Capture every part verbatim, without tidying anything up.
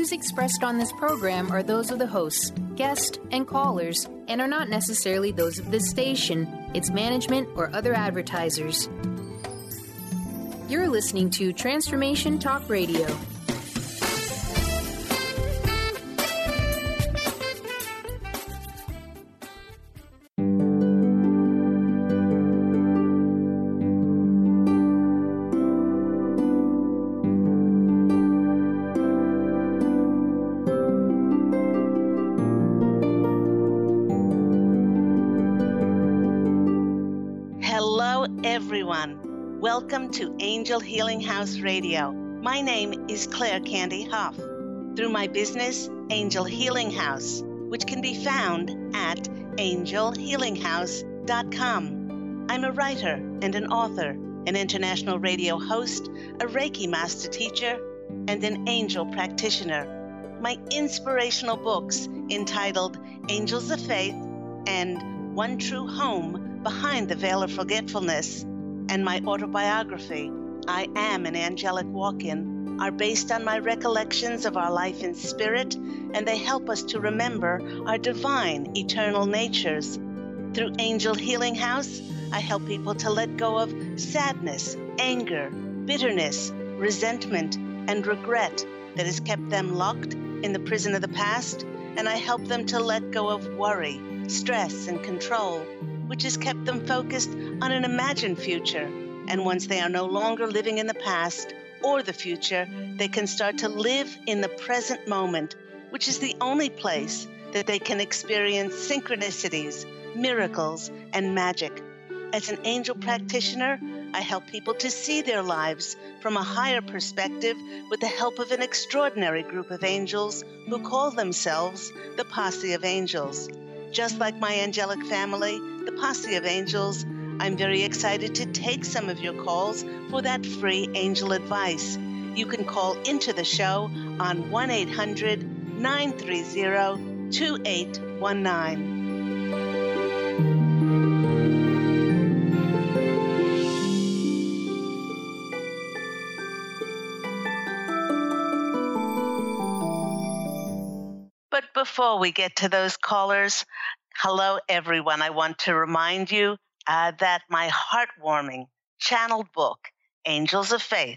views expressed on this program are those of the hosts, guests, and callers, and are not necessarily those of this station, its management, or other advertisers. You're listening to Transformation Talk Radio. Everyone, welcome to Angel Healing House Radio. My name is Claire Candy Huff. Through my business, Angel Healing House, which can be found at angel healing house dot com. I'm a writer and an author, an international radio host, a Reiki master teacher, and an angel practitioner. My inspirational books entitled Angels of Faith and One True Home Behind the Veil of Forgetfulness, and my autobiography, I Am an Angelic Walk-In, are based on my recollections of our life in spirit, and they help us to remember our divine, eternal natures. Through Angel Healing House, I help people to let go of sadness, anger, bitterness, resentment, and regret that has kept them locked in the prison of the past, and I help them to let go of worry, stress, and control, which has kept them focused on an imagined future. And once they are no longer living in the past or the future, they can start to live in the present moment, which is the only place that they can experience synchronicities, miracles, and magic. As an angel practitioner, I help people to see their lives from a higher perspective with the help of an extraordinary group of angels who call themselves the Posse of Angels. Just like my angelic family, the Posse of Angels, I'm very excited to take some of your calls for that free angel advice. You can call into the show on one eight hundred nine three zero two eight one nine. But before we get to those callers, hello, everyone. I want to remind you uh, that my heartwarming channeled book, Angels of Faith,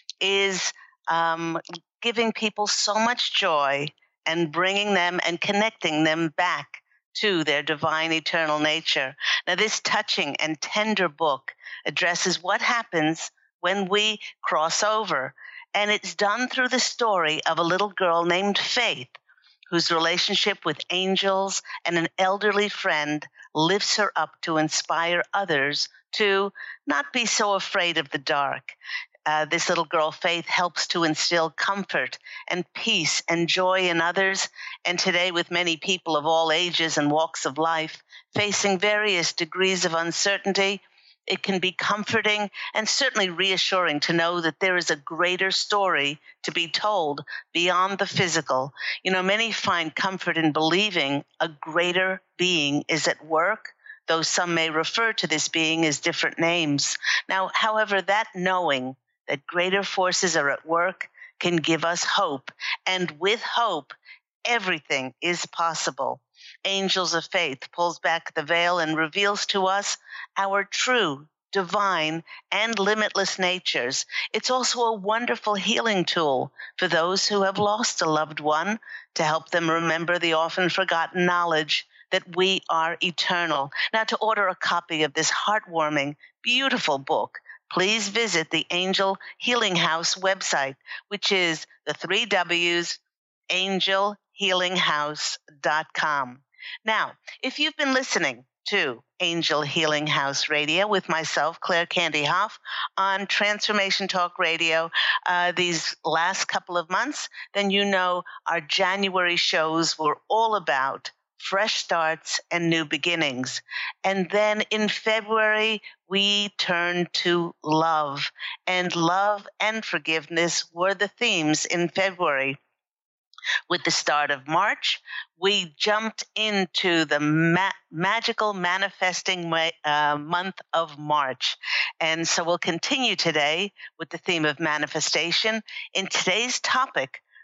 is um, giving people so much joy and bringing them and connecting them back to their divine eternal nature. Now, this touching and tender book addresses what happens when we cross over, and it's done through the story of a little girl named Faith, whose relationship with angels and an elderly friend lifts her up to inspire others to not be so afraid of the dark. Uh, this little girl, Faith, helps to instill comfort and peace and joy in others. And today, with many people of all ages and walks of life facing various degrees of uncertainty, it can be comforting and certainly reassuring to know that there is a greater story to be told beyond the physical. You know, many find comfort in believing a greater being is at work, though some may refer to this being as different names. Now, however, that knowing that greater forces are at work can give us hope, and with hope, everything is possible. Angels of Faith pulls back the veil and reveals to us our true, divine, and limitless natures. It's also a wonderful healing tool for those who have lost a loved one, to help them remember the often forgotten knowledge that we are eternal. Now, to order a copy of this heartwarming, beautiful book, please visit the Angel Healing House website, which is the three W's, angel healing house dot com. Now, if you've been listening to Angel Healing House Radio with myself, Claire Candy Huff, on Transformation Talk Radio uh, these last couple of months, then you know our January shows were all about fresh starts and new beginnings. And then in February, we turned to love, and love and forgiveness were the themes in February. With the start of March, we jumped into the ma- magical manifesting ma- uh, month of March. And so we'll continue today with the theme of manifestation. In today's topic,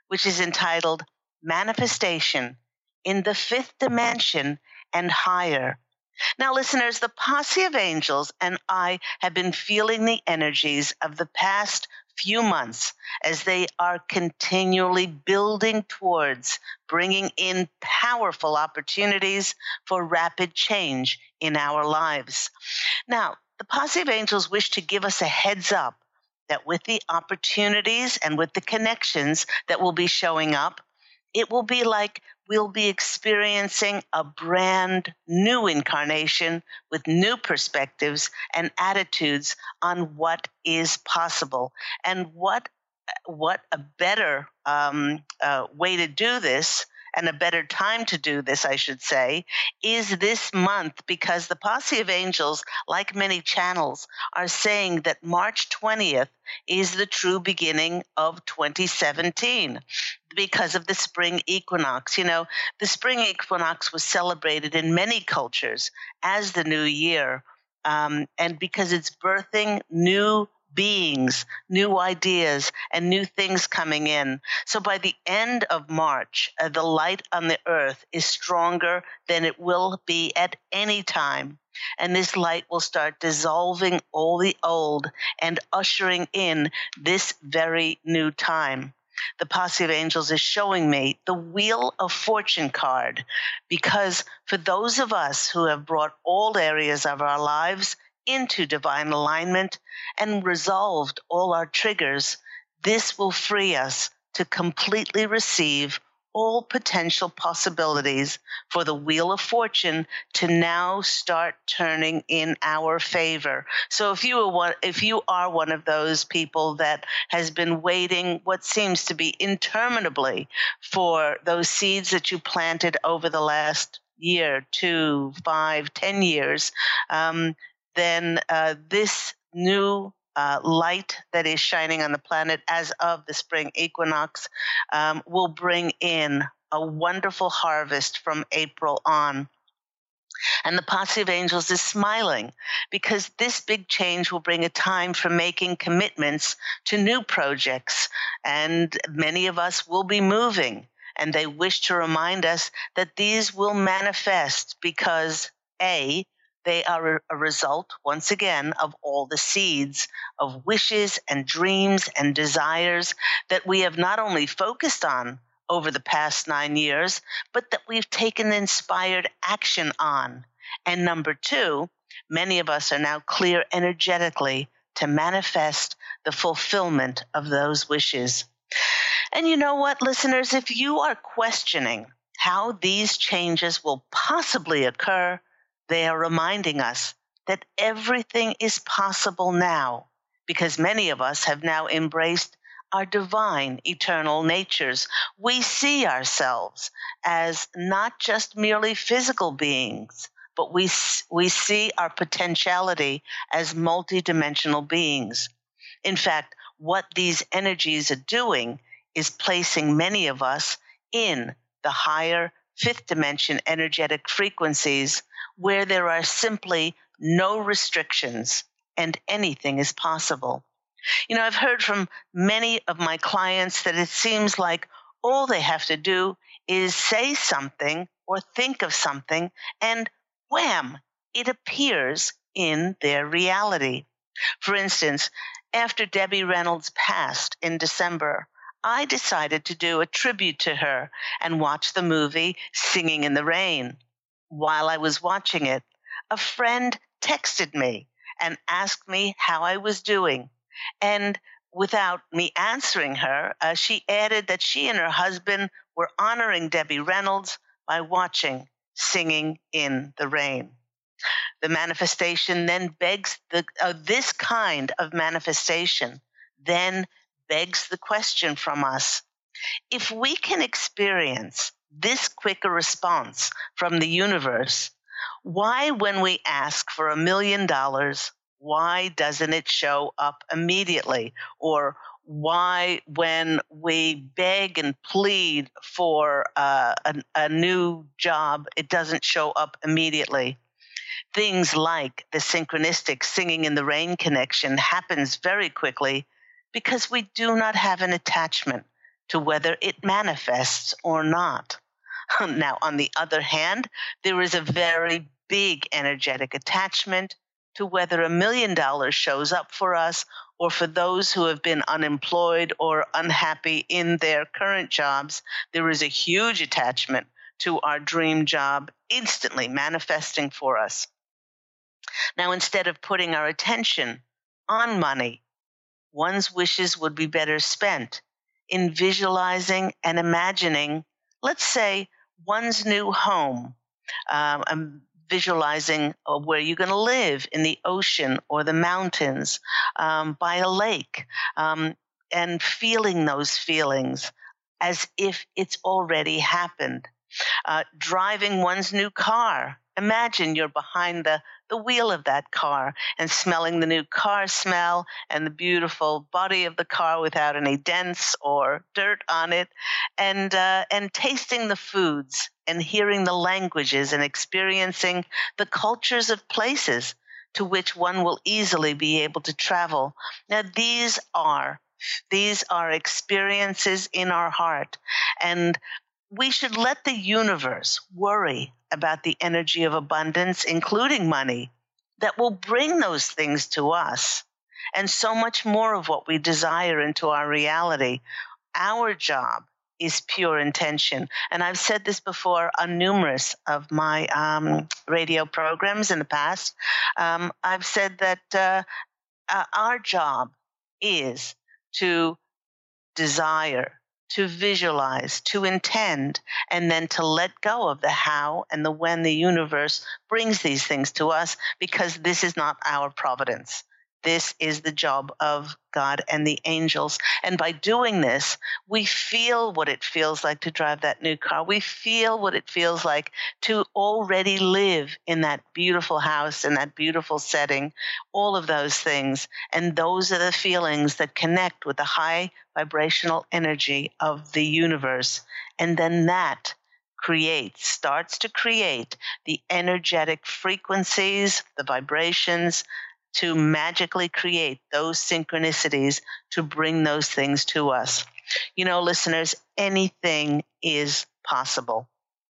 which is entitled Manifestation in the Fifth Dimension and Higher. Now, listeners, the posse of angels and I have been feeling the energies of the past few months as they are continually building towards bringing in powerful opportunities for rapid change in our lives. Now, the posse of angels wish to give us a heads up that with the opportunities and with the connections that will be showing up, it will be like we'll be experiencing a brand new incarnation with new perspectives and attitudes on what is possible. And what what a better um, uh, way to do this, and a better time to do this, I should say, is this month, because the Posse of Angels, like many channels, are saying that March twentieth is the true beginning of twenty seventeen because of the spring equinox. You know, the spring equinox was celebrated in many cultures as the new year, um, and because it's birthing new beings, new ideas, and new things coming in. So by the end of March, uh, the light on the earth is stronger than it will be at any time. And this light will start dissolving all the old and ushering in this very new time. The Posse of Angels is showing me the Wheel of Fortune card, because for those of us who have brought all areas of our lives into divine alignment and resolved all our triggers, this will free us to completely receive all potential possibilities for the Wheel of Fortune to now start turning in our favor. So if you are one, if you are one of those people that has been waiting what seems to be interminably for those seeds that you planted over the last year, two, five, ten years, um, then uh, this new uh, light that is shining on the planet as of the spring equinox um, will bring in a wonderful harvest from April on. And the Posse of Angels is smiling because this big change will bring a time for making commitments to new projects. And many of us will be moving, and they wish to remind us that these will manifest because, A, they are a result, once again, of all the seeds of wishes and dreams and desires that we have not only focused on over the past nine years, but that we've taken inspired action on. And number two, many of us are now clear energetically to manifest the fulfillment of those wishes. And you know what, listeners, if you are questioning how these changes will possibly occur, they are reminding us that everything is possible now, because many of us have now embraced our divine eternal natures. We see ourselves as not just merely physical beings, but we, we see our potentiality as multidimensional beings. In fact, what these energies are doing is placing many of us in the higher fifth dimension energetic frequencies, where there are simply no restrictions and anything is possible. You know, I've heard from many of my clients that it seems like all they have to do is say something or think of something, and wham, it appears in their reality. For instance, after Debbie Reynolds passed in December, I decided to do a tribute to her and watch the movie Singing in the Rain. While I was watching it, a friend texted me and asked me how I was doing. And without me answering her, uh, she added that she and her husband were honoring Debbie Reynolds by watching Singing in the Rain. The manifestation then begs the uh, this kind of manifestation then begs the question from us: if we can experience this quicker response from the universe, why, when we ask for a million dollars, why doesn't it show up immediately? Or why, when we beg and plead for uh, a, a new job, it doesn't show up immediately? Things like the synchronistic Singing in the Rain connection happens very quickly because we do not have an attachment to whether it manifests or not. Now, on the other hand, there is a very big energetic attachment to whether a million dollars shows up for us, or for those who have been unemployed or unhappy in their current jobs, there is a huge attachment to our dream job instantly manifesting for us. Now, instead of putting our attention on money, one's wishes would be better spent in visualizing and imagining, let's say, one's new home, um, um, visualizing uh, where you're going to live, in the ocean or the mountains, um, by a lake, um, and feeling those feelings as if it's already happened. Uh, driving one's new car. Imagine you're behind the, the wheel of that car and smelling the new car smell and the beautiful body of the car without any dents or dirt on it, and uh, and tasting the foods and hearing the languages and experiencing the cultures of places to which one will easily be able to travel. Now, these are these are experiences in our heart, and we should let the universe worry about the energy of abundance, including money, that will bring those things to us, and so much more of what we desire into our reality. Our job is pure intention. And I've said this before on numerous of my um, radio programs in the past. Um, I've said that uh, uh, our job is to desire, to visualize, to intend, and then to let go of the how and the when the universe brings these things to us, because this is not our providence. This is the job of God and the angels. And by doing this, we feel what it feels like to drive that new car. We feel what it feels like to already live in that beautiful house, in that beautiful setting, all of those things. And those are the feelings that connect with the high vibrational energy of the universe. And then that creates, starts to create the energetic frequencies, the vibrations, to magically create those synchronicities to bring those things to us. You know, listeners, anything is possible,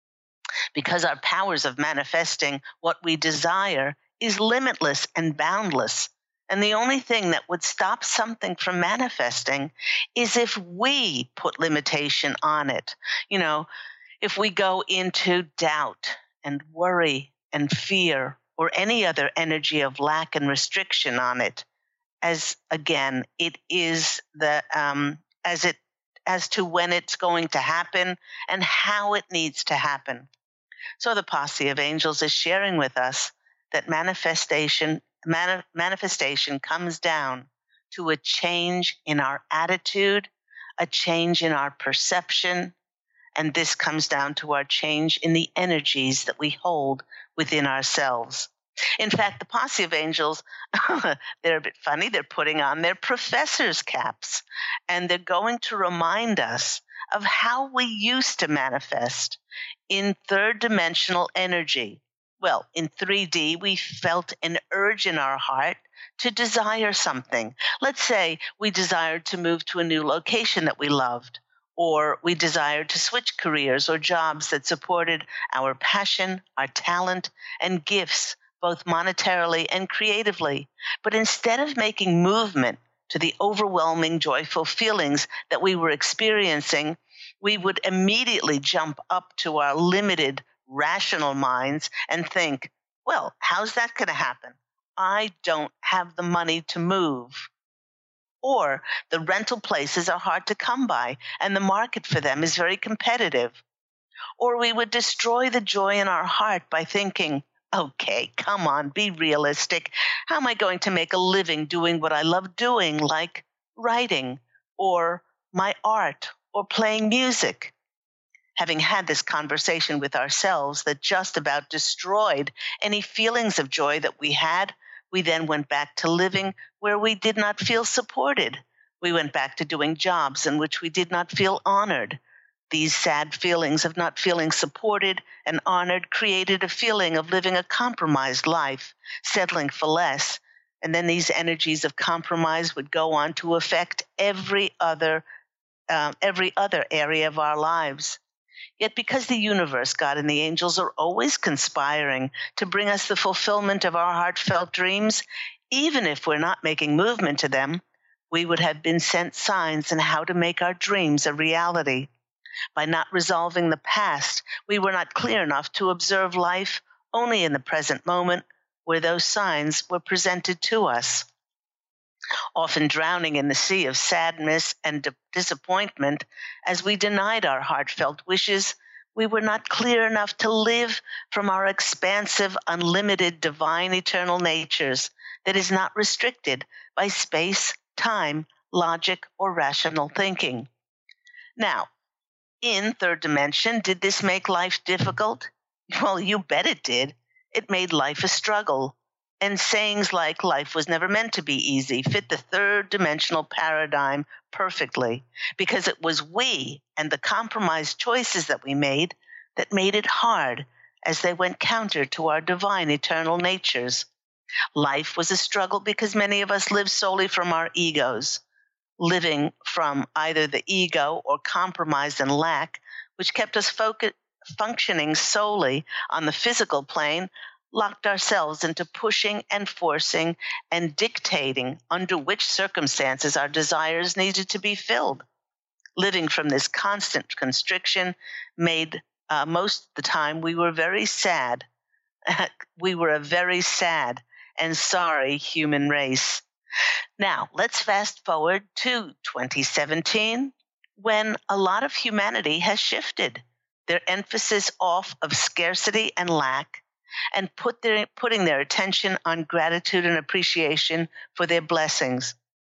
because our powers of manifesting what we desire is limitless and boundless. And the only thing that would stop something from manifesting is if we put limitation on it. You know, if we go into doubt and worry and fear, or any other energy of lack and restriction on it, as again, it is the um, as it as to when it's going to happen and how it needs to happen. So the posse of angels is sharing with us that manifestation mani- manifestation comes down to a change in our attitude, a change in our perception, and this comes down to our change in the energies that we hold within ourselves. In fact, the posse of angels, they're a bit funny. They're putting on their professor's caps, and they're going to remind us of how we used to manifest in third dimensional energy. Well, in three D, we felt an urge in our heart to desire something. Let's say we desired to move to a new location that we loved, or we desired to switch careers or jobs that supported our passion, our talent, and gifts, both monetarily and creatively. But instead of making movement to the overwhelming joyful feelings that we were experiencing, we would immediately jump up to our limited rational minds and think, well, how's that going to happen? I don't have the money to move. Or the rental places are hard to come by and the market for them is very competitive. Or we would destroy the joy in our heart by thinking, okay, come on, be realistic. How am I going to make a living doing what I love doing, like writing or my art or playing music? Having had this conversation with ourselves that just about destroyed any feelings of joy that we had, we then went back to living where we did not feel supported. We went back to doing jobs in which we did not feel honored. These sad feelings of not feeling supported and honored created a feeling of living a compromised life, settling for less. And then these energies of compromise would go on to affect every other uh, every other area of our lives. Yet because the universe, God, and the angels are always conspiring to bring us the fulfillment of our heartfelt dreams, even if we're not making movement to them, we would have been sent signs on how to make our dreams a reality. By not resolving the past, we were not clear enough to observe life only in the present moment where those signs were presented to us. Often drowning in the sea of sadness and di- disappointment as we denied our heartfelt wishes, we were not clear enough to live from our expansive, unlimited, divine, eternal natures that is not restricted by space, time, logic, or rational thinking. Now, in third dimension, did this make life difficult? Well, you bet it did. It made life a struggle. And sayings like life was never meant to be easy fit the third dimensional paradigm perfectly, because it was we and the compromised choices that we made that made it hard as they went counter to our divine eternal natures. Life was a struggle because many of us lived solely from our egos, living from either the ego or compromise and lack, which kept us focus, functioning solely on the physical plane, locked ourselves into pushing and forcing and dictating under which circumstances our desires needed to be filled. Living from this constant constriction made uh, most of the time we were very sad. We were a very sad and sorry human race. Now, let's fast forward to twenty seventeen, when a lot of humanity has shifted their emphasis off of scarcity and lack and put their, putting their attention on gratitude and appreciation for their blessings.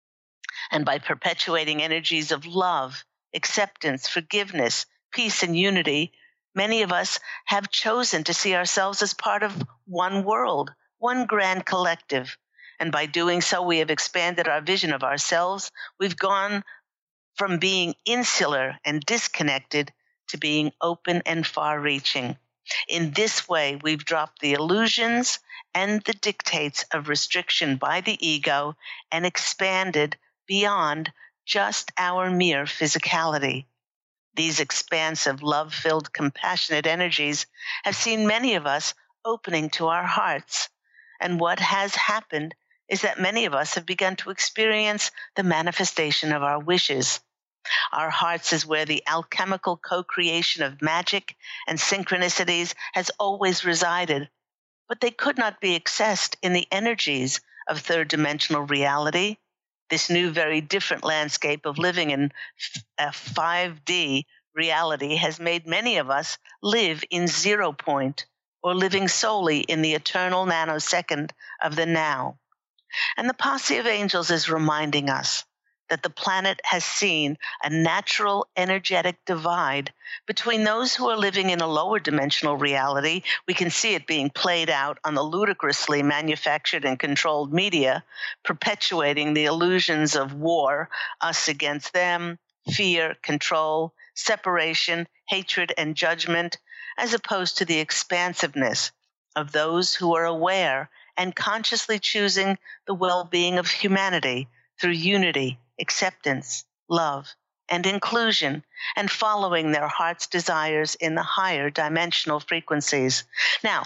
And by perpetuating energies of love, acceptance, forgiveness, peace, and unity, many of us have chosen to see ourselves as part of one world, one grand collective. And by doing so, we have expanded our vision of ourselves. We've gone from being insular and disconnected to being open and far-reaching. In this way, we've dropped the illusions and the dictates of restriction by the ego and expanded beyond just our mere physicality. These expansive, love-filled, compassionate energies have seen many of us opening to our hearts. And what has happened is that many of us have begun to experience the manifestation of our wishes. Our hearts is where the alchemical co-creation of magic and synchronicities has always resided, but they could not be accessed in the energies of third-dimensional reality. This new, very different landscape of living in a five D reality has made many of us live in zero point, or living solely in the eternal nanosecond of the now. And the posse of angels is reminding us that the planet has seen a natural energetic divide between those who are living in a lower dimensional reality. We can see it being played out on the ludicrously manufactured and controlled media, perpetuating the illusions of war, us against them, fear, control, separation, hatred, and judgment, as opposed to the expansiveness of those who are aware and consciously choosing the well-being of humanity through unity, acceptance, love, and inclusion, and following their heart's desires in the higher dimensional frequencies. Now,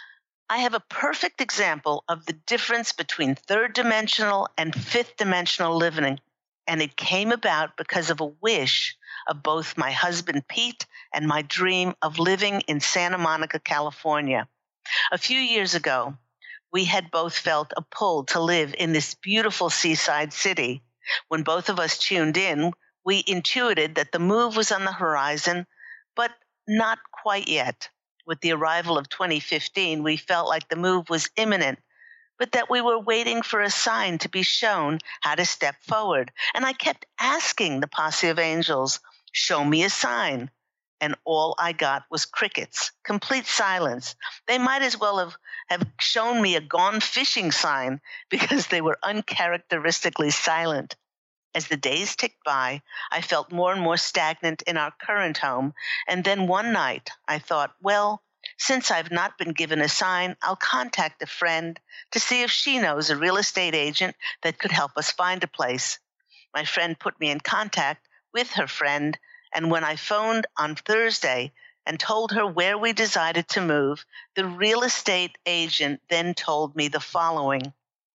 I have a perfect example of the difference between third dimensional and fifth dimensional living, and it came about because of a wish of both my husband Pete and my dream of living in Santa Monica, California. A few years ago, we had both felt a pull to live in this beautiful seaside city. When both of us tuned in, we intuited that the move was on the horizon, but not quite yet. With the arrival of twenty fifteen, we felt like the move was imminent, but that we were waiting for a sign to be shown how to step forward. And I kept asking the posse of angels, show me a sign. And all I got was crickets, complete silence. They might as well have, have shown me a gone fishing sign because they were uncharacteristically silent. As the days ticked by, I felt more and more stagnant in our current home, and then one night I thought, well, since I've not been given a sign, I'll contact a friend to see if she knows a real estate agent that could help us find a place. My friend put me in contact with her friend, and when I phoned on Thursday and told her where we decided to move, the real estate agent then told me the following.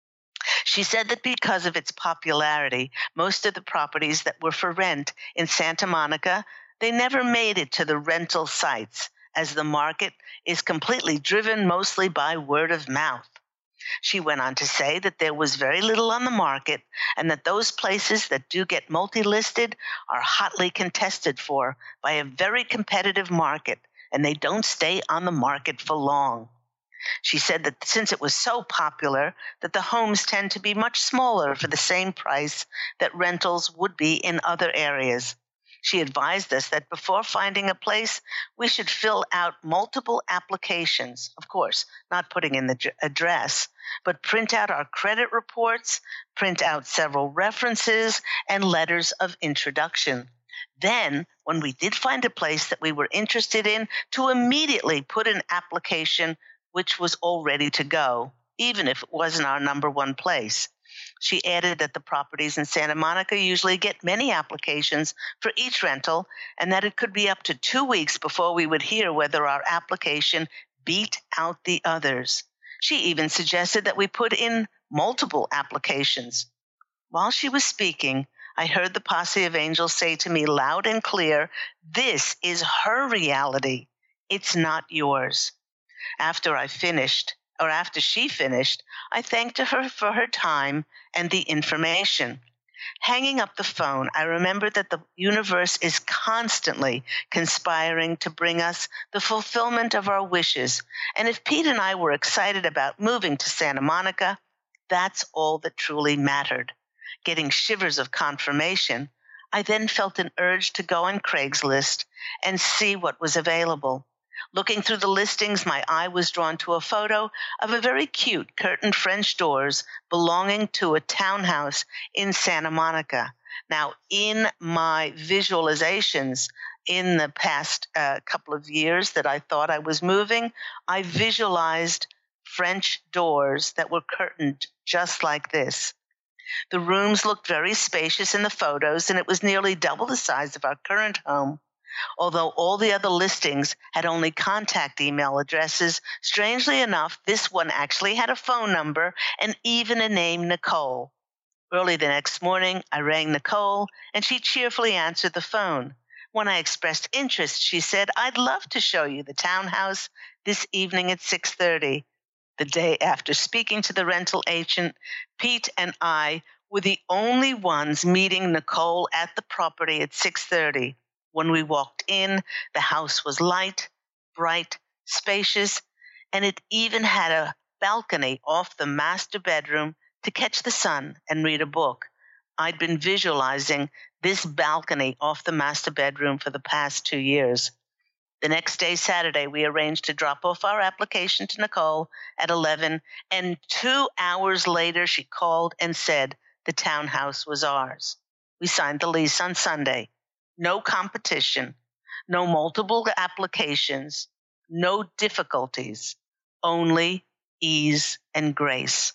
She said that because of its popularity, most of the properties that were for rent in Santa Monica, they never made it to the rental sites, as the market is completely driven mostly by word of mouth. She went on to say that there was very little on the market and that those places that do get multi-listed are hotly contested for by a very competitive market, and they don't stay on the market for long. She said that since it was so popular, that the homes tend to be much smaller for the same price that rentals would be in other areas. She advised us that before finding a place, we should fill out multiple applications, of course, not putting in the address, but print out our credit reports, print out several references, and letters of introduction. Then, when we did find a place that we were interested in, to immediately put an application which was all ready to go, even if it wasn't our number one place. She added that the properties in Santa Monica usually get many applications for each rental, and that it could be up to two weeks before we would hear whether our application beat out the others. She even suggested that we put in multiple applications. While she was speaking, I heard the posse of angels say to me loud and clear, "This is her reality. It's not yours." After I finished, or after she finished, I thanked her for her time and the information. Hanging up the phone, I remembered that the universe is constantly conspiring to bring us the fulfillment of our wishes, and if Pete and I were excited about moving to Santa Monica, that's all that truly mattered. Getting shivers of confirmation, I then felt an urge to go on Craigslist and see what was available. Looking through the listings, my eye was drawn to a photo of a very cute curtained French doors belonging to a townhouse in Santa Monica. Now, in my visualizations in the past uh, couple of years that I thought I was moving, I visualized French doors that were curtained just like this. The rooms looked very spacious in the photos, and it was nearly double the size of our current home. Although all the other listings had only contact email addresses, strangely enough, this one actually had a phone number and even a name, Nicole. Early the next morning, I rang Nicole, and she cheerfully answered the phone. When I expressed interest, she said, "I'd love to show you the townhouse this evening at six thirty. The day after speaking to the rental agent, Pete and I were the only ones meeting Nicole at the property at six thirty. When we walked in, the house was light, bright, spacious, and it even had a balcony off the master bedroom to catch the sun and read a book. I'd been visualizing this balcony off the master bedroom for the past two years. The next day, Saturday, we arranged to drop off our application to Nicole at eleven, and two hours later she called and said the townhouse was ours. We signed the lease on Sunday. No competition, no multiple applications, no difficulties, only ease and grace.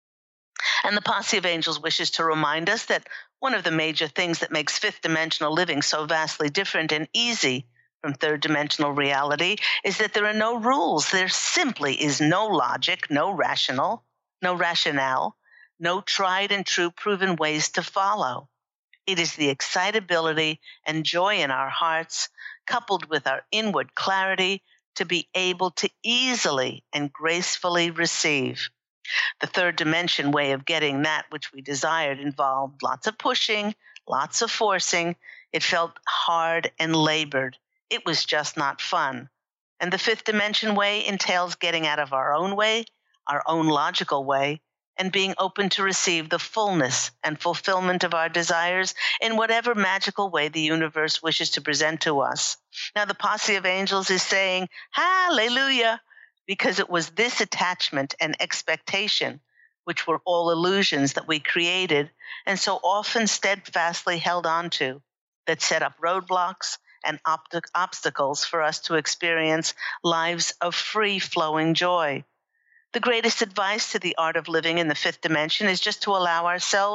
And the posse of angels wishes to remind us that one of the major things that makes fifth dimensional living so vastly different and easy from third dimensional reality is that there are no rules. There simply is no logic, no rational, no rationale, no tried and true proven ways to follow. It is the excitability and joy in our hearts, coupled with our inward clarity, to be able to easily and gracefully receive. The third dimension way of getting that which we desired involved lots of pushing, lots of forcing. It felt hard and labored. It was just not fun. And the fifth dimension way entails getting out of our own way, our own logical way, and being open to receive the fullness and fulfillment of our desires in whatever magical way the universe wishes to present to us. Now, the posse of angels is saying, hallelujah, because it was this attachment and expectation, which were all illusions that we created and so often steadfastly held on to, that set up roadblocks and opt- obstacles for us to experience lives of free-flowing joy. The greatest advice to the art of living in the fifth dimension is just to allow ourselves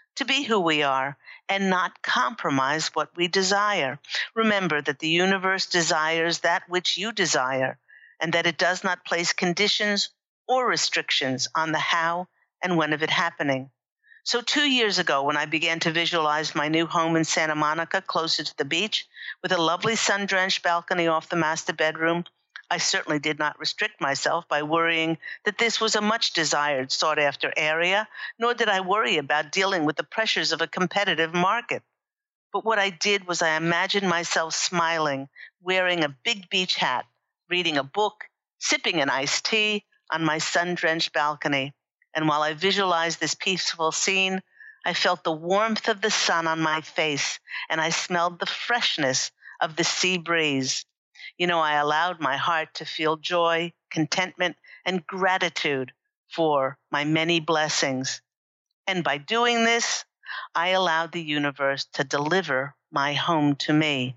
to be who we are and not compromise what we desire. Remember that the universe desires that which you desire, and that it does not place conditions or restrictions on the how and when of it happening. So two years ago, when I began to visualize my new home in Santa Monica, closer to the beach, with a lovely sun-drenched balcony off the master bedroom, I certainly did not restrict myself by worrying that this was a much-desired, sought-after area, nor did I worry about dealing with the pressures of a competitive market. But what I did was I imagined myself smiling, wearing a big beach hat, reading a book, sipping an iced tea on my sun-drenched balcony. And while I visualized this peaceful scene, I felt the warmth of the sun on my face, and I smelled the freshness of the sea breeze. You know, I allowed my heart to feel joy, contentment, and gratitude for my many blessings. And by doing this, I allowed the universe to deliver my home to me.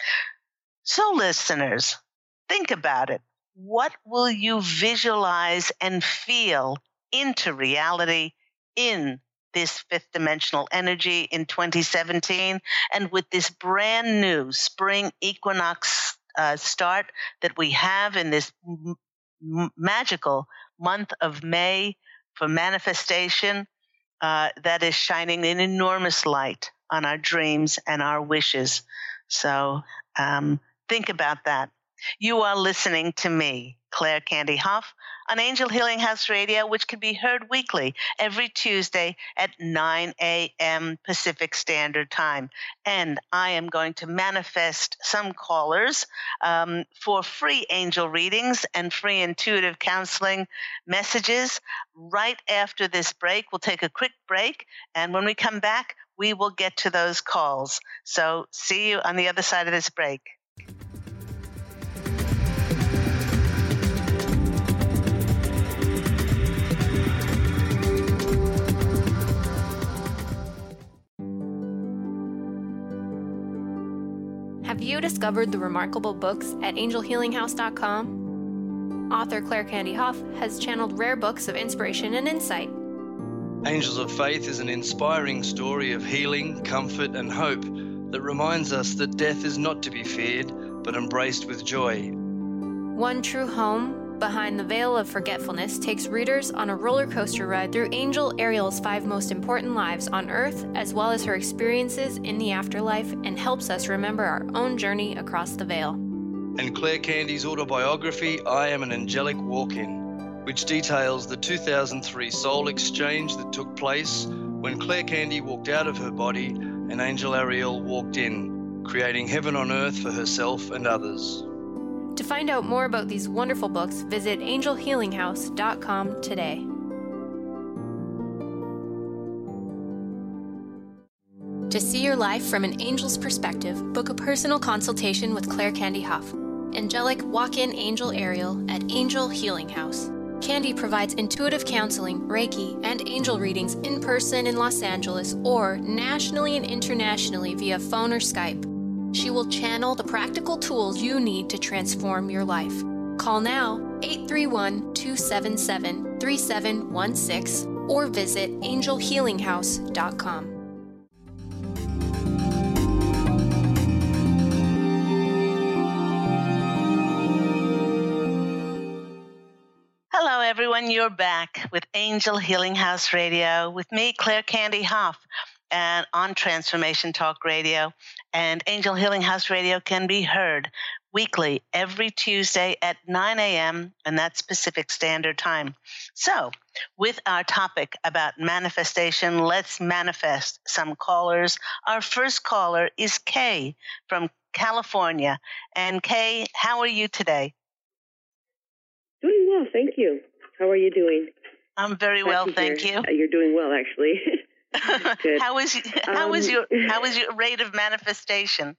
So, listeners, think about it. What will you visualize and feel into reality in this fifth dimensional energy in twenty seventeen, and with this brand new spring equinox uh, start that we have in this m- magical month of May for manifestation uh, that is shining an enormous light on our dreams and our wishes. So um, think about that. You are listening to me, Claire Candy Hough, on Angel Healing House Radio, which can be heard weekly every Tuesday at nine a.m. Pacific Standard Time. And I am going to manifest some callers um, for free angel readings and free intuitive counseling messages right after this break. We'll take a quick break, and when we come back, we will get to those calls. So see you on the other side of this break. Have you discovered the remarkable books at angel healing house dot com? Author Claire Candy Hough has channeled rare books of inspiration and insight. Angels of Faith is an inspiring story of healing, comfort, and hope that reminds us that death is not to be feared, but embraced with joy. One True Home, Behind the Veil of Forgetfulness takes readers on a roller coaster ride through Angel Ariel's five most important lives on Earth, as well as her experiences in the afterlife, and helps us remember our own journey across the veil. And Claire Candy's autobiography, I Am an Angelic Walk-In, which details the two thousand three soul exchange that took place when Claire Candy walked out of her body and Angel Ariel walked in, creating heaven on earth for herself and others. To find out more about these wonderful books, visit angel healing house dot com today. To see your life from an angel's perspective, book a personal consultation with Claire Candy Hough, Angelic Walk-In Angel Ariel at Angel Healing House. Candy provides intuitive counseling, Reiki, and angel readings in person in Los Angeles or nationally and internationally via phone or Skype. She will channel the practical tools you need to transform your life. Call now, eight three one, two seven seven, three seven one six, or visit angel healing house dot com. Hello, everyone. You're back with Angel Healing House Radio with me, Claire Candy Hough, and on Transformation Talk Radio. And Angel Healing House Radio can be heard weekly every Tuesday at nine a.m., and that's Pacific Standard Time. So, with our topic about manifestation, let's manifest some callers. Our first caller is Kay from California. And Kay, how are you today? Doing well, thank you. How are you doing? I'm very Glad well, to thank hear. you. You're doing well, actually. Good. How is how Um, is your how is your rate of manifestation?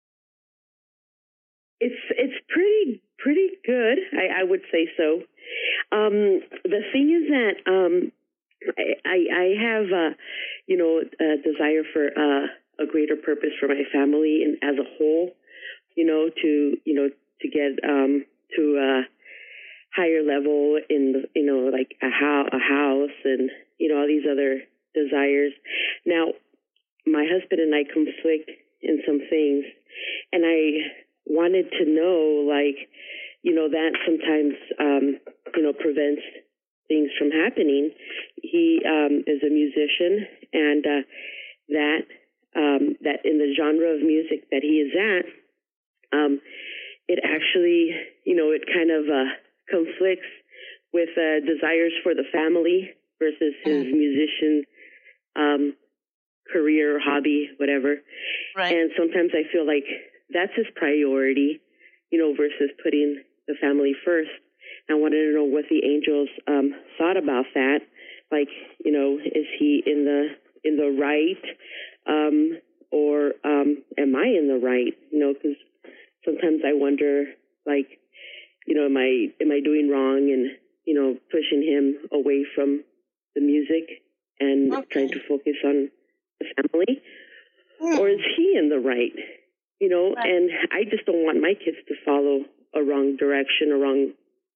It's it's pretty pretty good. I, I would say so. Um, the thing is that um, I, I I have uh, you know a desire for uh, a greater purpose for my family and as a whole. You know to you know to get um, to a higher level in the, you know like a, ho- a house and you know all these other desires. Now, my husband and I conflict in some things, and I wanted to know, like, you know, that sometimes, um, you know, prevents things from happening. He um, is a musician, and uh, that um, that in the genre of music that he is at, um, it actually, you know, it kind of uh, conflicts with uh, desires for the family versus his mm. musician um, career, hobby, whatever. Right. And sometimes I feel like that's his priority, you know, versus putting the family first. I wanted to know what the angels um, thought about that. Like, you know, is he in the in the right, um, or um, am I in the right? You know, because sometimes I wonder, like, you know, am I am I doing wrong and, you know, pushing him away from the music and okay. trying to focus on the family, mm. or is he in the right? You know, right. And I just don't want my kids to follow a wrong direction, a wrong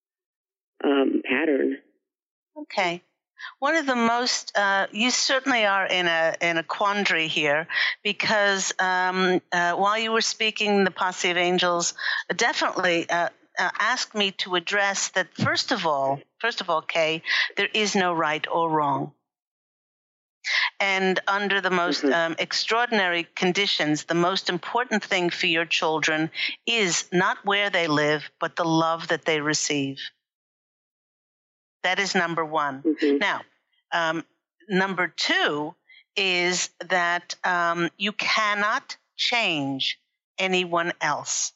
um, pattern. Okay. One of the most, uh, you certainly are in a in a quandary here, because um, uh, while you were speaking, the Posse of Angels definitely uh, uh, asked me to address that. First of all, first of all, Kay, there is no right or wrong. And under the most mm-hmm. um, extraordinary conditions, the most important thing for your children is not where they live, but the love that they receive. That is number one. Mm-hmm. Now, um, number two is that um, you cannot change anyone else.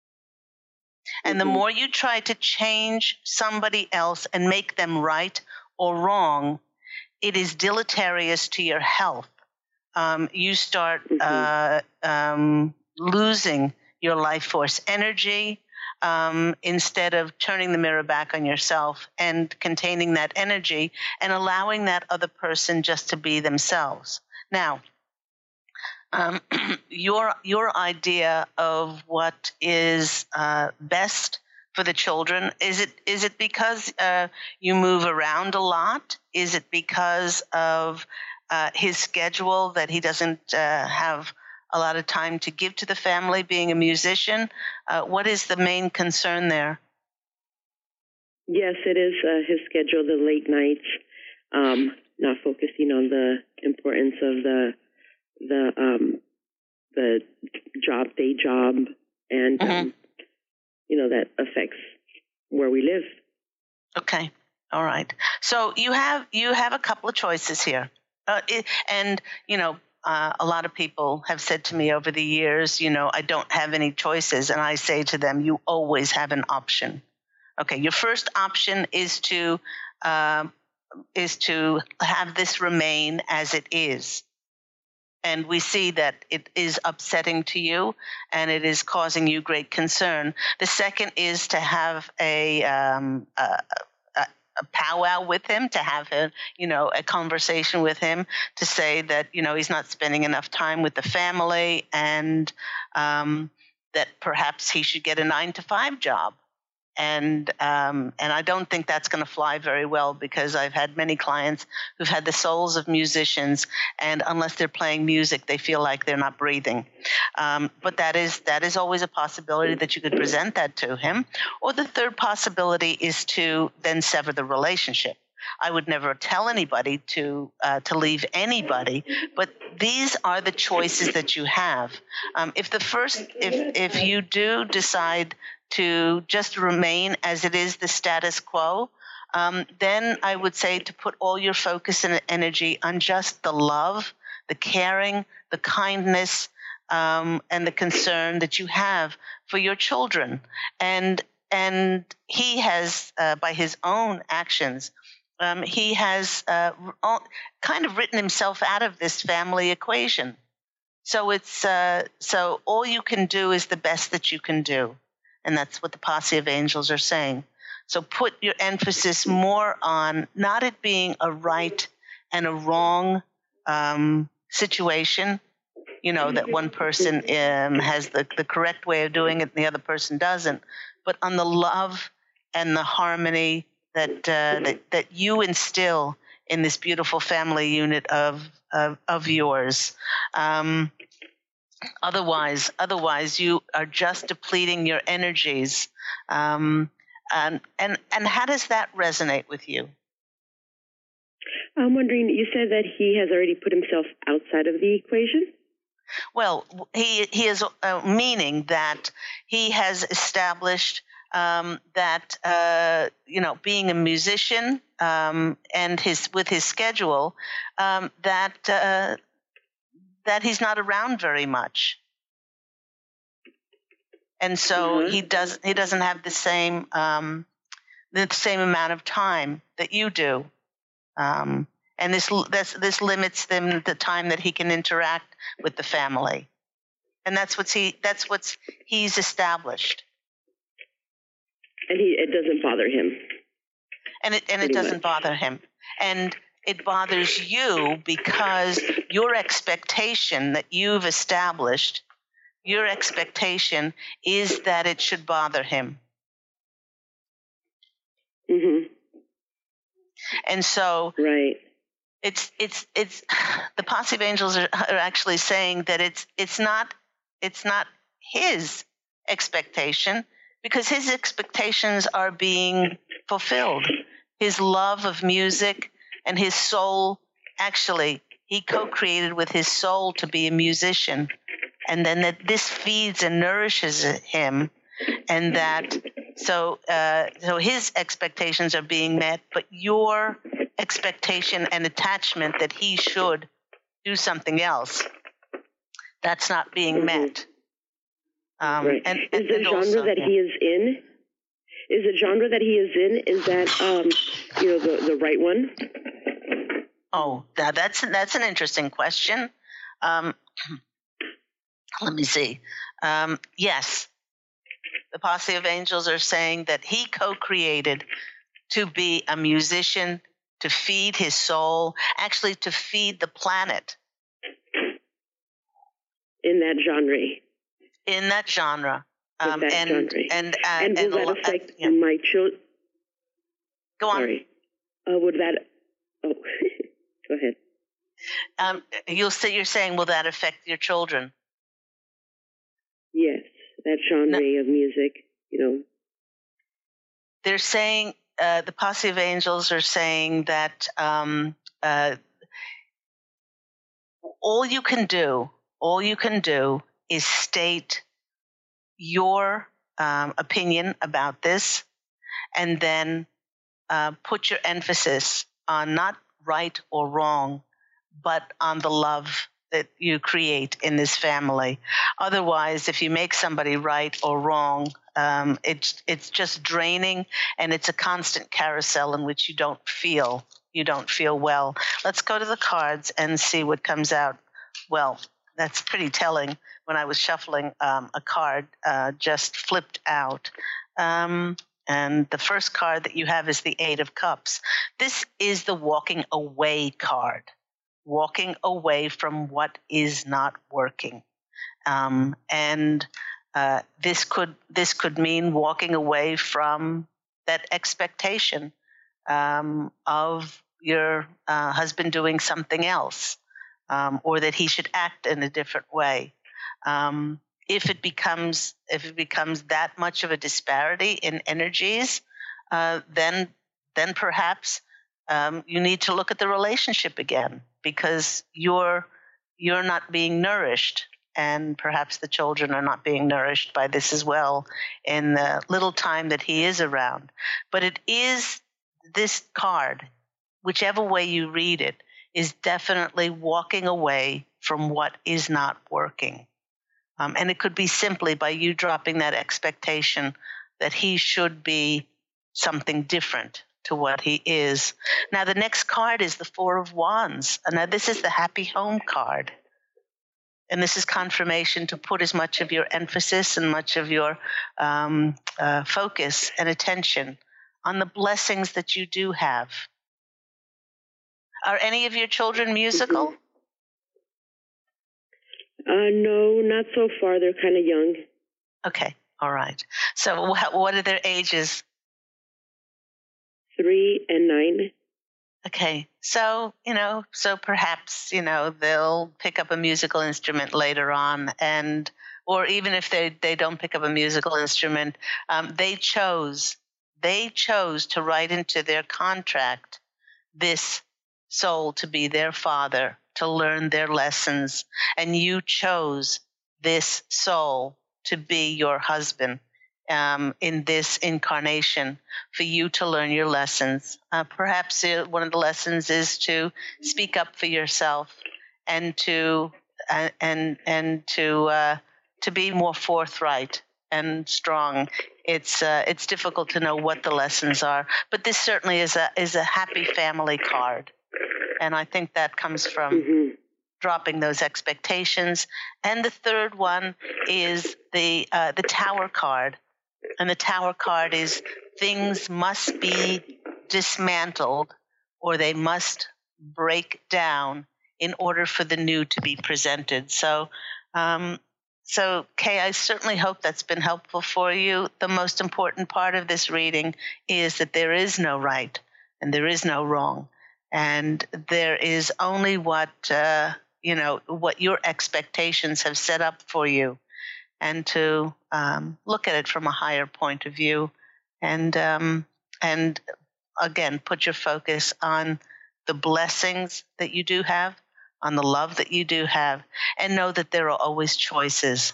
And mm-hmm. the more you try to change somebody else and make them right or wrong, it is deleterious to your health. Um, you start mm-hmm. uh, um, losing your life force energy um, instead of turning the mirror back on yourself and containing that energy and allowing that other person just to be themselves. Now, um, your your idea of what is uh, best for the children, is it is it because uh, you move around a lot? Is it because of uh, his schedule that he doesn't uh, have a lot of time to give to the family, being a musician? Uh, what is the main concern there? Yes, it is uh, his schedule, the late nights, um, not focusing on the importance of the the um, the job, day job, and mm-hmm. um, you know, that affects where we live. Okay. All right. So you have you have a couple of choices here. Uh, it, and, you know, uh, a lot of people have said to me over the years, you know, I don't have any choices. And I say to them, you always have an option. Okay. Your first option is to uh, is to have this remain as it is. And we see that it is upsetting to you and it is causing you great concern. The second is to have a, um, a, a, a powwow with him, to have a, you know, a conversation with him, to say that, you know, he's not spending enough time with the family, and um, that perhaps he should get a nine to five job. And um, and I don't think that's going to fly very well, because I've had many clients who've had the souls of musicians, and unless they're playing music, they feel like they're not breathing. Um, but that is that is always a possibility that you could present that to him. Or the third possibility is to then sever the relationship. I would never tell anybody to uh, to leave anybody, but these are the choices that you have. Um, if the first, if if you do decide to just remain as it is, the status quo, um, then I would say to put all your focus and energy on just the love, the caring, the kindness, um, and the concern that you have for your children. And and he has, uh, by his own actions, um, he has uh, kind of written himself out of this family equation. So it's uh, so all you can do is the best that you can do. And that's what the Posse of Angels are saying. So put your emphasis more on not it being a right and a wrong um, situation, you know, that one person um, has the, the correct way of doing it and the other person doesn't, but on the love and the harmony that uh, that, that you instill in this beautiful family unit of of, of yours. Um, otherwise, otherwise, you are just depleting your energies. Um, and and and how does that resonate with you? I'm wondering. You said that he has already put himself outside of the equation. Well, he he is uh, meaning that he has established um, that uh, you know, being a musician um, and his with his schedule, um, that uh, that he's not around very much, and so Mm-hmm. he does he doesn't have the same um, the same amount of time that you do. Um, and this this this limits them the time that he can interact with the family. And that's what's he. That's what's he's established. And he, it doesn't bother him. And it and it doesn't much. bother him. And it bothers you because your expectation that you've established, your expectation is that it should bother him. Mm-hmm. And so, right. It's it's it's the Posse of Angels are, are actually saying that it's it's not. It's not his expectation, because his expectations are being fulfilled. His love of music and his soul, actually, he co-created with his soul to be a musician. And then that this feeds and nourishes him, and that so uh, so his expectations are being met, but your expectation and attachment that he should do something else, that's not being mm-hmm. met. Um, right. and, is and, the and genre also, that yeah. he is in? Is the genre that he is in? Is that um, you know, the the right one? Oh, that, that's that's an interesting question. Um, let me see. Um, yes, the Posse of Angels are saying that he co-created to be a musician, to feed his soul, actually to feed the planet. In that genre. In that genre. Um, that and, genre. And, uh, and will and that affect uh, yeah. my children? Go on. Sorry. Uh, would that... Oh, go ahead. Um, you'll say, you're saying, will that affect your children? Yes, that genre no. of music, you know. They're saying, uh, the Posse of Angels are saying that um, uh, all you can do, all you can do is state your um, opinion about this, and then uh, put your emphasis on not right or wrong, but on the love that you create in this family. Otherwise, if you make somebody right or wrong, um, it's it's just draining, and it's a constant carousel in which you don't feel you don't feel well. Let's go to the cards and see what comes out. Well, that's pretty telling. When I was shuffling, um, a card uh, just flipped out. Um, and the first card that you have is the Eight of Cups. This is the walking away card. Walking away from what is not working. Um, and uh, this could this could mean walking away from that expectation um, of your uh, husband doing something else. Um, or that he should act in a different way. Um, if it becomes if it becomes that much of a disparity in energies, uh, then then perhaps um, you need to look at the relationship again, because you're you're not being nourished, and perhaps the children are not being nourished by this as well in the little time that he is around. But it is this card, whichever way you read it, is definitely walking away from what is not working. Um, and it could be simply by you dropping that expectation that he should be something different to what he is. Now, the next card is the Four of Wands. Now, this is the Happy Home card. And this is confirmation to put as much of your emphasis and much of your um, uh, focus and attention on the blessings that you do have. Are any of your children musical? Mm-hmm. Uh, no, not so far. They're kind of young. Okay, all right. So wh- what are their ages? Three and nine. Okay, so, you know, so perhaps, you know, they'll pick up a musical instrument later on, and, or even if they, they don't pick up a musical instrument, um, they chose, they chose to write into their contract this soul to be their father, to learn their lessons, and you chose this soul to be your husband. Um, in this incarnation, for you to learn your lessons. Uh, perhaps it, one of the lessons is to speak up for yourself, and to uh, and and to uh, to be more forthright and strong. It's uh, it's difficult to know what the lessons are, but this certainly is a is a happy family card, and I think that comes from Mm-hmm. dropping those expectations. And the third one is the uh, the Tower card. And the Tower card is things must be dismantled, or they must break down in order for the new to be presented. So, um, so Kay, I certainly hope that's been helpful for you. The most important part of this reading is that there is no right and there is no wrong. And there is only what, uh, you know, what your expectations have set up for you. And to um, look at it from a higher point of view, and um, and again, put your focus on the blessings that you do have, on the love that you do have, and know that there are always choices.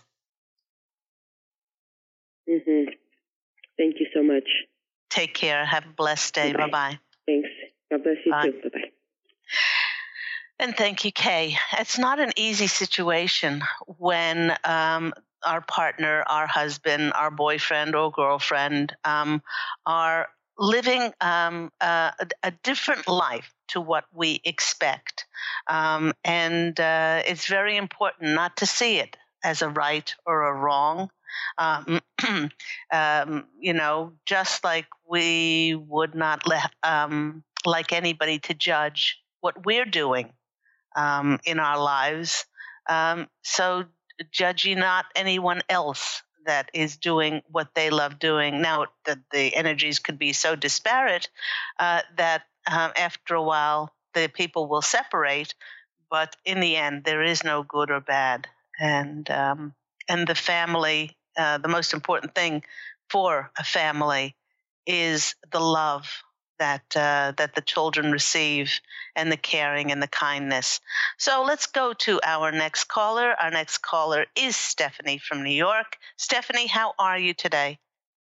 Mm-hmm. Thank you so much. Take care. Have a blessed day. Bye bye. Thanks. God bless you Bye. too. Bye bye. And thank you, Kay. It's not an easy situation when um, our partner, our husband, our boyfriend or girlfriend um, are living um, a, a different life to what we expect. Um, and uh, it's very important not to see it as a right or a wrong. Um, um, you know, just like we would not let, um, like anybody to judge what we're doing um, in our lives. Um, so judge ye not anyone else that is doing what they love doing. Now, the, the energies could be so disparate uh, that um, after a while the people will separate, but in the end there is no good or bad. And um, and the family, uh, the most important thing for a family is the love that uh, that the children receive, and the caring and the kindness. So let's go to our next caller. Our next caller is Stephanie from New York. Stephanie, how are you today?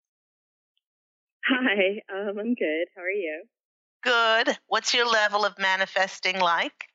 Hi, um, I'm good. How are you? Good. What's your level of manifesting like?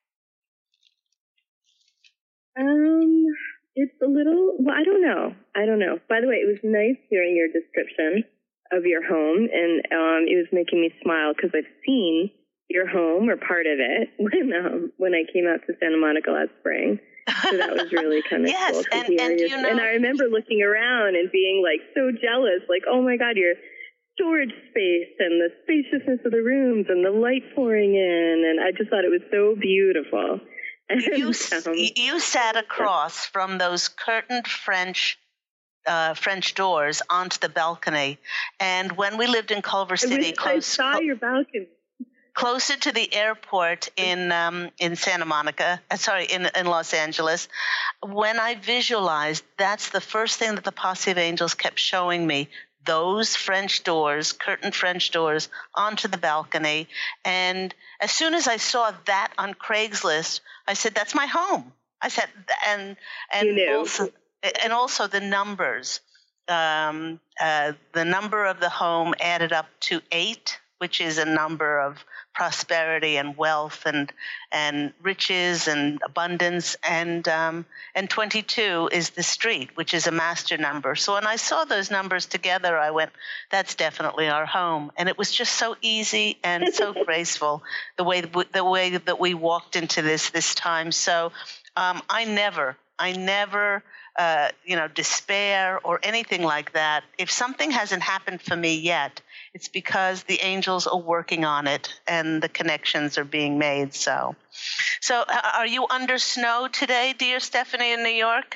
Um, it's a little, well, I don't know. I don't know. By the way, it was nice hearing your description of your home, and um, it was making me smile because I've seen your home or part of it when um, when I came out to Santa Monica last spring. So that was really kind of yes, cool to and, hear. and, your, you know, and I remember looking around and being like so jealous, like, oh my God, your storage space and the spaciousness of the rooms and the light pouring in, and I just thought it was so beautiful. And, you, um, you sat across from those curtained French Uh, French doors onto the balcony, and when we lived in Culver City, I, close, I saw your balcony, closer to the airport in um, in Santa Monica, uh, sorry, in in Los Angeles, when I visualized, that's the first thing that the Posse of Angels kept showing me: those French doors, curtained French doors, onto the balcony. And as soon as I saw that on Craigslist, I said, "That's my home." I said, and and you knew. also. And also the numbers, um, uh, the number of the home added up to eight, which is a number of prosperity and wealth and and riches and abundance, and um, and twenty-two is the street, which is a master number. So when I saw those numbers together, I went, "That's definitely our home." And it was just so easy and so graceful the way the way that we walked into this this time. So um, I never, I never. Uh, you know, despair or anything like that. If something hasn't happened for me yet, it's because the angels are working on it and the connections are being made. So, so uh, are you under snow today, dear Stephanie, in New York?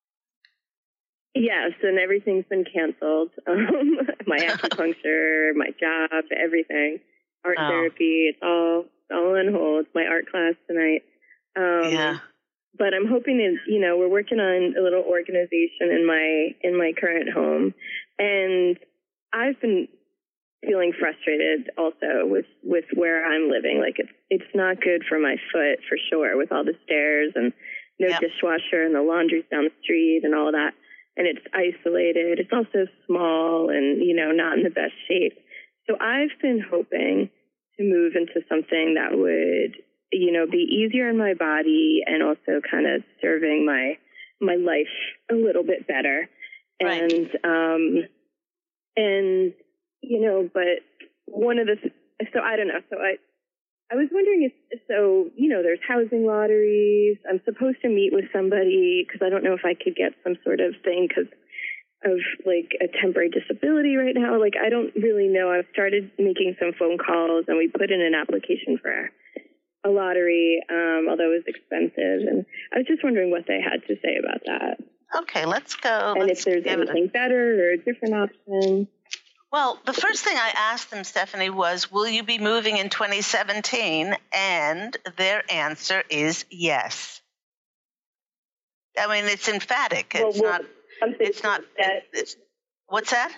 Yes, and everything's been canceled. Um, my acupuncture, my job, everything, art oh. therapy, it's all all on hold. My art class tonight. Um, yeah. But I'm hoping to, you know, we're working on a little organization in my in my current home, and I've been feeling frustrated also with, with where I'm living. Like it's it's not good for my foot for sure, with all the stairs and no yep. dishwasher and the laundry's down the street and all of that. And it's isolated. It's also small and, you know, not in the best shape. So I've been hoping to move into something that would, you know, be easier on my body and also kind of serving my my life a little bit better. Right. And um and you know, but one of the so I don't know. So I I was wondering if so you know, there's housing lotteries. I'm supposed to meet with somebody because I don't know if I could get some sort of thing because of like a temporary disability right now. Like I don't really know. I've started making some phone calls and we put in an application for a lottery, um, although it was expensive. And I was just wondering what they had to say about that. Okay, let's go. And let's if there's anything a... better or a different option. Well, the first thing I asked them, Stephanie, was, will you be moving in twenty seventeen? And their answer is yes. I mean, it's emphatic. It's well, well, not, it's not, that, it's, what's that?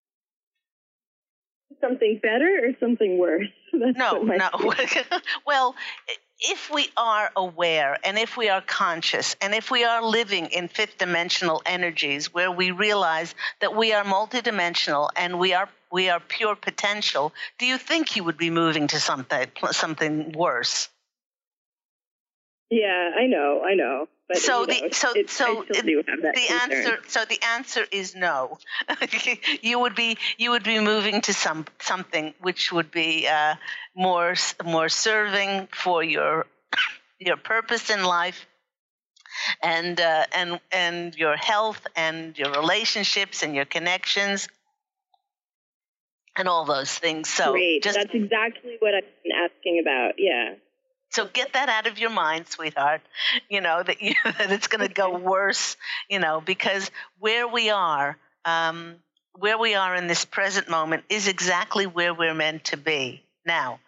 Something better or something worse? That's no, no. Well, if we are aware and if we are conscious and if we are living in fifth dimensional energies where we realize that we are multidimensional and we are we are pure potential, do you think you would be moving to something something worse? Yeah, I know, I know. But so you know, the so it, so I still do have that the concern. answer so the answer is no. you would be you would be moving to some something which would be uh, more more serving for your your purpose in life and uh, and and your health and your relationships and your connections and all those things. So Great. Just, that's exactly what I've been asking about. Yeah. So get that out of your mind, sweetheart, you know, that, you, that it's going to go worse, you know, because where we are, um, where we are in this present moment is exactly where we're meant to be. Now,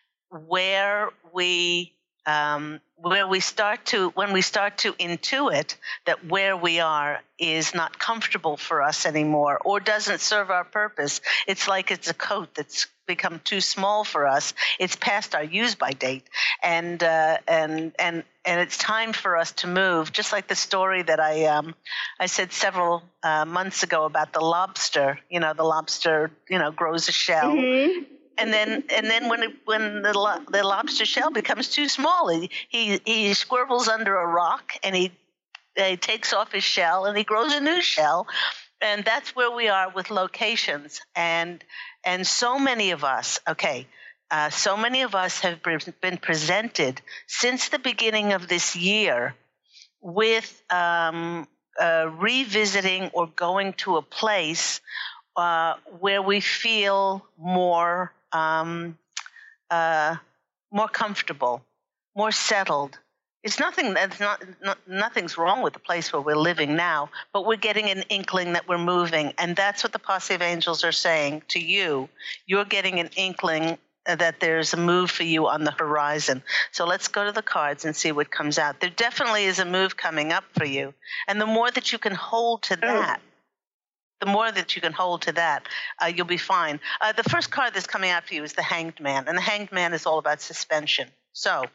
where we um, where we start to, when we start to intuit that where we are is not comfortable for us anymore or doesn't serve our purpose, it's like it's a coat that's become too small for us. It's past our use-by date, and uh, and and and it's time for us to move. Just like the story that I um, I said several uh, months ago about the lobster. You know, the lobster, you know, grows a shell. Mm-hmm. And then, and then, when it, when the lo- the lobster shell becomes too small, he he, he squirrels under a rock, and he, he takes off his shell, and he grows a new shell, and that's where we are with locations. And and so many of us, okay, uh, so many of us have been presented since the beginning of this year with um, uh, revisiting or going to a place uh, where we feel more. Um, uh, more comfortable, more settled. It's nothing. That's not, not. Nothing's wrong with the place where we're living now, but we're getting an inkling that we're moving, and that's what the Posse of Angels are saying to you. You're getting an inkling that there's a move for you on the horizon. So let's go to the cards and see what comes out. There definitely is a move coming up for you, and the more that you can hold to that. Oh. The more that you can hold to that, uh, you'll be fine. Uh, the first card that's coming out for you is the Hanged Man, and the Hanged Man is all about suspension. So,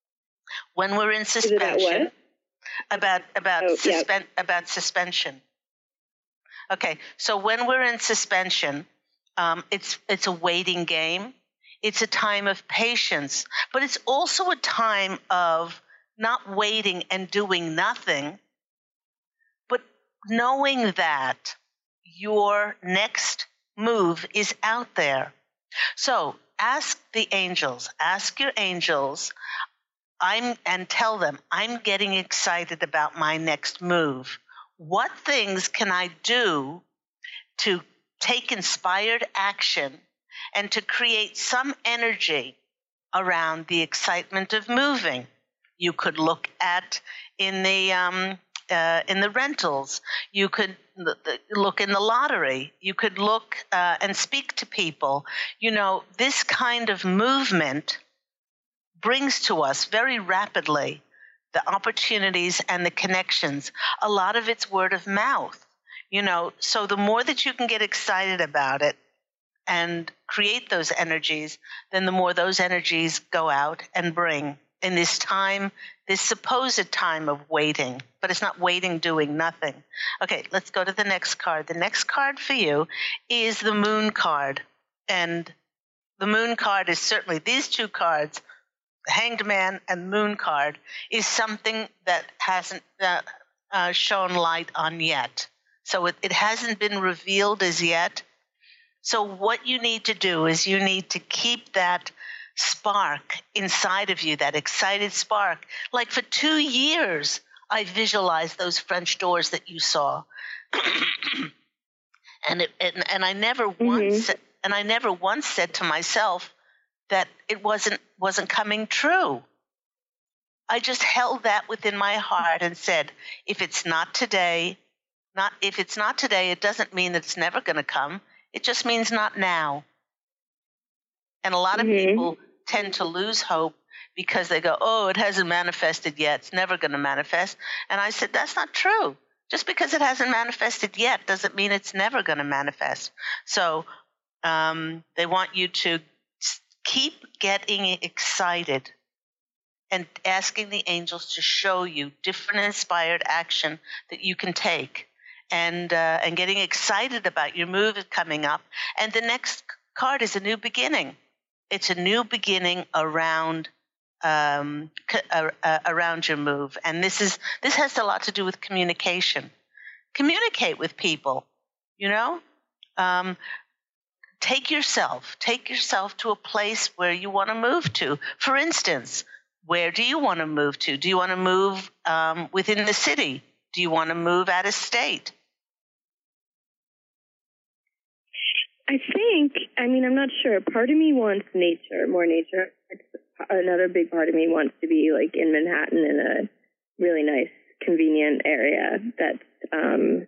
when we're in suspension, about about oh, suspen- yeah. about suspension. Okay, so when we're in suspension, um, it's it's a waiting game. It's a time of patience, but it's also a time of not waiting and doing nothing, but knowing that your next move is out there. So ask the angels, ask your angels, I'm and tell them, I'm getting excited about my next move. What things can I do to take inspired action and to create some energy around the excitement of moving? You could look at in the um, uh, in the rentals. You could look in the lottery. You could look uh, and speak to people. You know, this kind of movement brings to us very rapidly the opportunities and the connections. A lot of it's word of mouth, you know, so the more that you can get excited about it and create those energies, then the more those energies go out and bring in this time, this supposed time of waiting, but it's not waiting doing nothing. Okay, let's go to the next card. The next card for you is the Moon card. And the Moon card is certainly these two cards, the Hanged Man and Moon card, is something that hasn't uh, uh, shown light on yet. So it, it hasn't been revealed as yet. So what you need to do is you need to keep that spark inside of you, that excited spark. Like for two years, I visualized those French doors that you saw. and, it, and and I never mm-hmm. once and I never once said to myself that it wasn't wasn't coming true. I just held that within my heart and said, if it's not today, not if it's not today, it doesn't mean that it's never going to come. It just means not now. And a lot of mm-hmm. people tend to lose hope because they go, oh, it hasn't manifested yet. It's never going to manifest. And I said, that's not true. Just because it hasn't manifested yet doesn't mean it's never going to manifest. So um, they want you to keep getting excited and asking the angels to show you different inspired action that you can take, and uh, and getting excited about your move coming up. And the next card is a new beginning. It's a new beginning around um, c- uh, uh, around your move, and this is this has a lot to do with communication. Communicate with people, you know. Um, take yourself, take yourself to a place where you want to move to. For instance, where do you want to move to? Do you want to move um, within the city? Do you want to move out of state? I think, I mean, I'm not sure. Part of me wants nature, more nature. Another big part of me wants to be like in Manhattan in a really nice, convenient area. That's, um,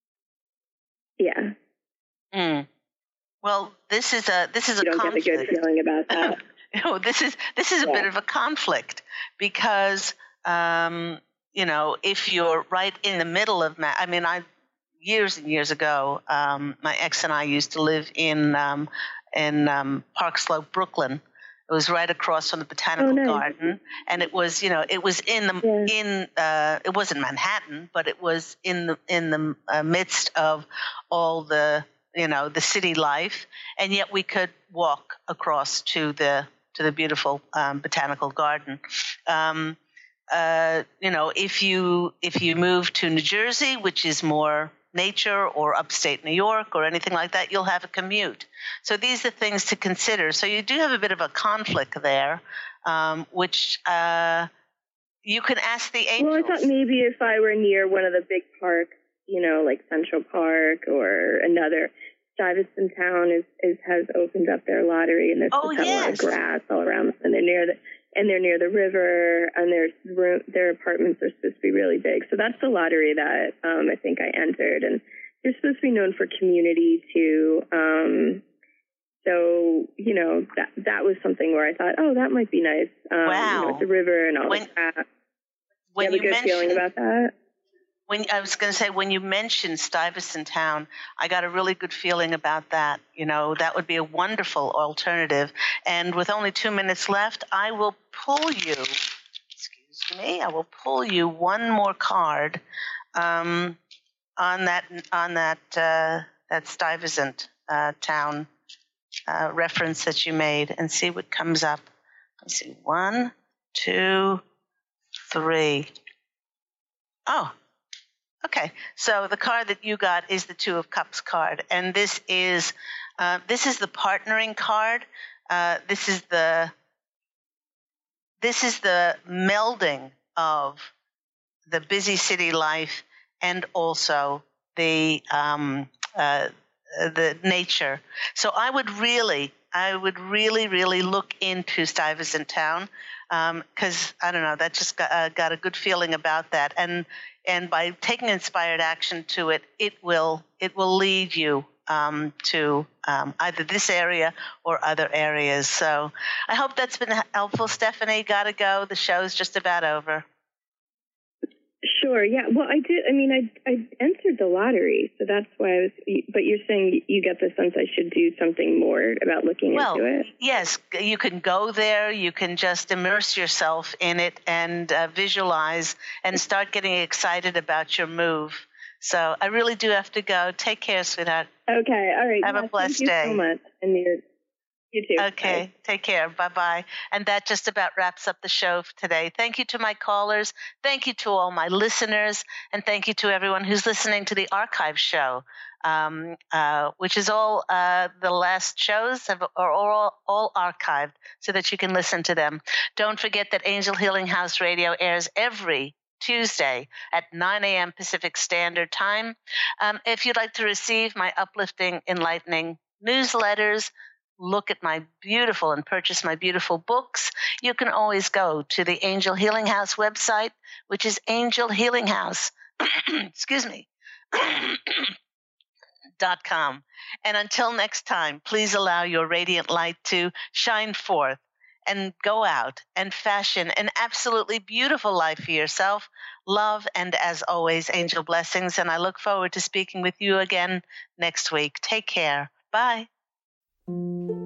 yeah. Mm. Well, this is a this is you a don't conflict. get a good feeling about that. you know, this is this is a yeah. bit of a conflict because um, you know, if you're right in the middle of, Ma- I mean, I. Years and years ago, um, my ex and I used to live in um, in um, Park Slope, Brooklyn. It was right across from the Botanical oh, nice. Garden, and it was, you know, it was in the yeah. in uh, it wasn't Manhattan, but it was in the in the uh, midst of all the, you know, the city life, and yet we could walk across to the to the beautiful um, Botanical Garden. Um, uh, you know, if you if you move to New Jersey, which is more nature, or upstate New York or anything like that, you'll have a commute. So these are things to consider. So you do have a bit of a conflict there, um, which uh, you can ask the angels. Well, I thought maybe if I were near one of the big parks, you know, like Central Park or another, Stuyvesant Town is, is has opened up their lottery, and there's oh, just yes. a lot of grass all around them, and they're near the and they're near the river, and their room, their apartments are supposed to be really big. So that's the lottery that um, I think I entered, and they're supposed to be known for community too. Um, so you know that that was something where I thought, oh, that might be nice. Um, wow, you know, with the river and all when, that. When you have you a good feeling about that? When I was going to say, when you mentioned Stuyvesant Town, I got a really good feeling about that. You know, that would be a wonderful alternative. And with only two minutes left, I will pull you, excuse me, I will pull you one more card um, on that on that uh, that Stuyvesant uh, Town uh, reference that you made, and see what comes up. Let's see, one, two, three. Oh. Okay, so the card that you got is the Two of Cups card, and this is uh, this is the partnering card. Uh, this is the this is the melding of the busy city life and also the um, uh, the nature. So I would really, I would really, really look into Stuyvesant Town because um, I don't know, that just got, uh, got a good feeling about that, and. And by taking inspired action to it, it will it will lead you um, to um, either this area or other areas. So I hope that's been helpful. Stephanie, got to go. The show's just about over. Sure. Yeah. Well, I did. I mean, I I entered the lottery, so that's why I was. But you're saying you get the sense I should do something more about looking well, into it. Yes, you can go there. You can just immerse yourself in it and uh, visualize and start getting excited about your move. So I really do have to go. Take care, sweetheart. Okay. All right. Have yeah, a blessed thank you day. so much. And you're, you too. Okay. Bye. Take care. Bye-bye. And that just about wraps up the show for today. Thank you to my callers. Thank you to all my listeners. And thank you to everyone who's listening to the archive show, um, uh, which is all uh, the last shows have, are all, all archived so that you can listen to them. Don't forget that Angel Healing House Radio airs every Tuesday at nine a.m. Pacific Standard Time. Um, if you'd like to receive my uplifting, enlightening newsletters, look at my beautiful and purchase my beautiful books, you can always go to the Angel Healing House website, which is Angel Healing House, excuse me, dot com. And until next time, please allow your radiant light to shine forth and go out and fashion an absolutely beautiful life for yourself. Love, and as always, angel blessings. And I look forward to speaking with you again next week. Take care. Bye.